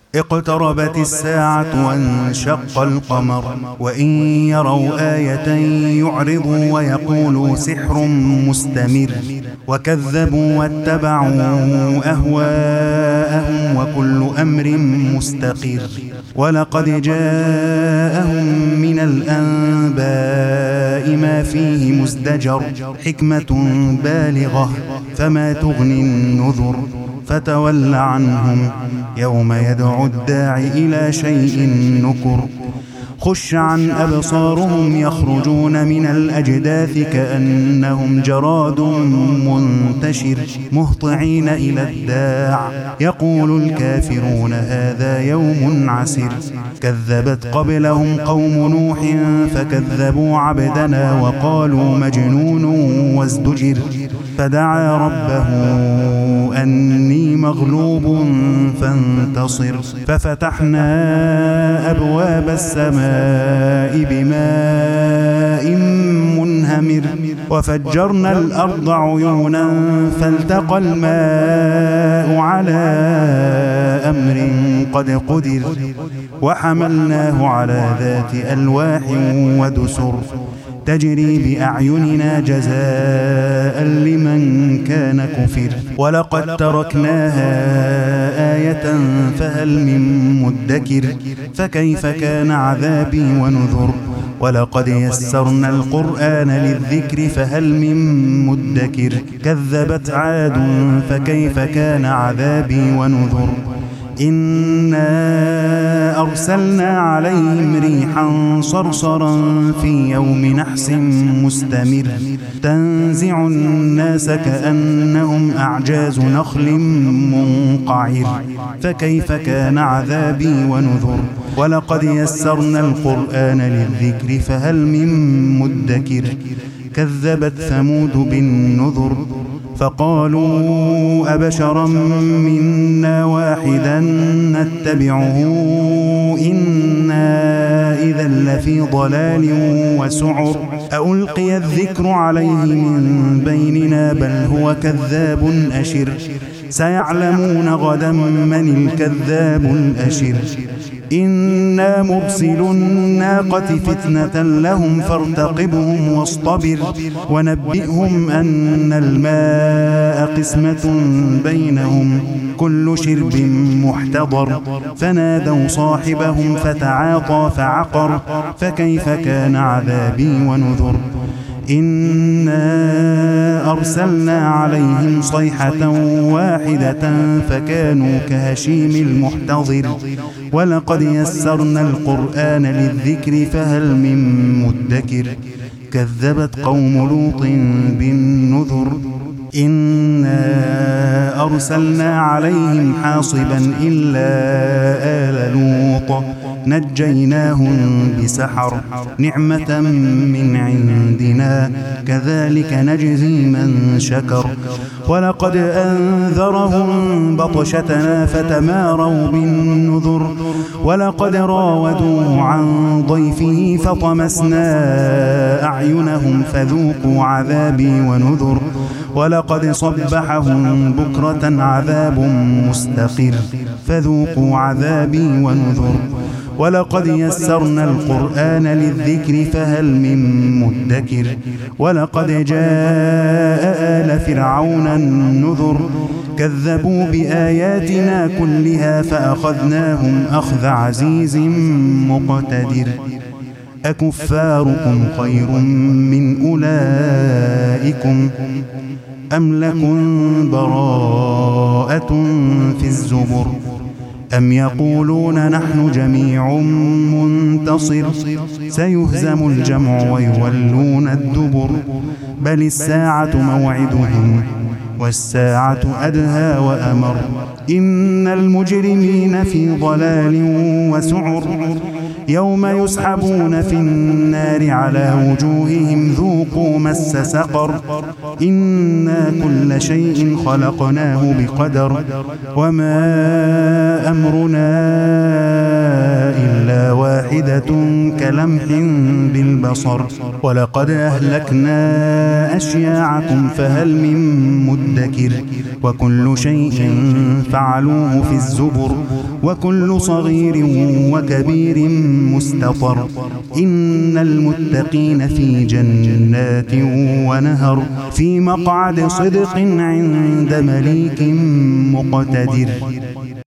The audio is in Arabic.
اقتربت الساعة وانشق القمر وإن يروا آية يعرضوا ويقولوا سحر مستمر وكذبوا واتبعوا أهواءهم وكل أمر مستقر ولقد جاءهم من الأنباء ما فيه مزدجر حكمة بالغة فما تغني النذر فتول عنهم يوم يدعو الداعي إلى شيء نكر خش عن أبصارهم يخرجون من الأجداث كأنهم جراد منتشر مهطعين إلى الداع يقول الكافرون هذا يوم عسر كذبت قبلهم قوم نوح فكذبوا عبدنا وقالوا مجنون وازدجر فدعا ربه أني مغلوب فانتصر ففتحنا أبواب السماء بماء منهمر وفجرنا الأرض عيونا فالتقى الماء على أمر قد قدر وحملناه على ذات ألواح ودسر تجري بأعيننا جزاء لمن كان كفر ولقد تركناها آية فهل من مدكر فكيف كان عذابي ونذر ولقد يسرنا القرآن للذكر فهل من مدكر كذبت عاد فكيف كان عذابي ونذر إنا أرسلنا عليهم ريحا صرصرا في يوم نحس مستمر تنزع الناس كأنهم أعجاز نخل منقعر فكيف كان عذابي ونذر ولقد يسرنا القرآن للذكر فهل من مدكر كذبت ثمود بالنذر فقالوا أبشرا منا واحدا نتبعه إنا إذا لفي ضلال وسعر ألقي الذكر عليه من بيننا بل هو كذاب أشر سيعلمون غدا من الكذاب الأشر إنا مرسل الناقة فتنة لهم فارتقبهم واصطبر ونبئهم أن الماء قسمة بينهم كل شرب محتضر فنادوا صاحبهم فتعاطى فعقر فكيف كان عذابي ونذر إنا أرسلنا عليهم صيحة واحدة فكانوا كهشيم المحتضر ولقد يسرنا القرآن للذكر فهل من مدكر كذبت قوم لوط بالنذر إنا أرسلنا عليهم حاصبا إلا آل لوط نجيناهم بسحر نعمة من عندنا كذلك نجزي من شكر ولقد أنذرهم بطشتنا فتماروا بالنذر ولقد راودوه عن ضيفه فطمسنا أعينهم فذوقوا عذابي ونذر ولقد صبحهم بكرة عذاب مستقر فذوقوا عذابي ونذر ولقد يسرنا القرآن للذكر فهل من مدكر ولقد جاء آل فرعون النذر كذبوا بآياتنا كلها فأخذناهم أخذ عزيز مقتدر أكفاركم خير من أولئكم أم لكم براءة في الزبر أم يقولون نحن جميع منتصر سيهزم الجمع ويولون الدبر بل الساعة موعدهم والساعة أدهى وأمر إن المجرمين في ضلال وسعر يوم يسحبون في النار على وجوههم ذوقوا مس سقر إنا كل شيء خلقناه بقدر وما أمرنا إلا واحدة واحدة كلمح بالبصر ولقد أهلكنا أشياعكم فهل من مدكر وكل شيء فعلوه في الزبر وكل صغير وكبير مستطر إن المتقين في جنات ونهر في مقعد صدق عند مليك مقتدر.